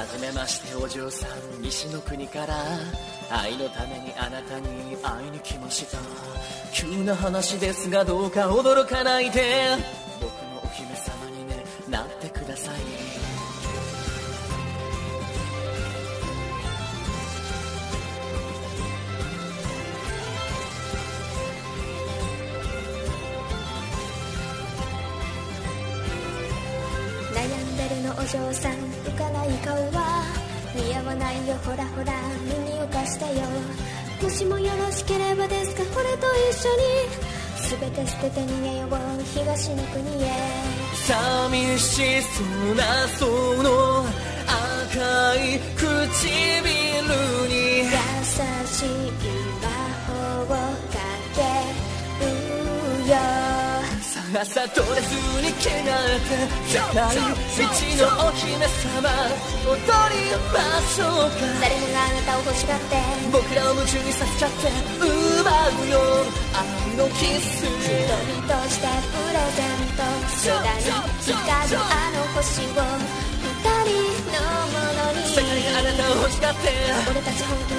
じめましてお嬢さん、西の国から愛のためにあなたに会いに来ました。急な話ですがどうか驚かないで、僕のお姫様にね、なってください。 悩んでるのお嬢さん、浮かない顔は似合わないよ、ほらほら耳を貸してよ。もしもよろしければですか、俺と一緒に全て捨てて逃げよう、東の国へ。 寂しそうなその赤い唇に優しい魔法をかけるよ。 さあさあ取れずに汚れて絶対道のお姫様、踊りましょうか。 誰もがあなたを欲しがって僕らを夢中にさせちゃって奪うよ愛のキス。 一人としてプレゼント、空に光るあの星を二人のものに。 世界があなたを欲しがって俺たち本気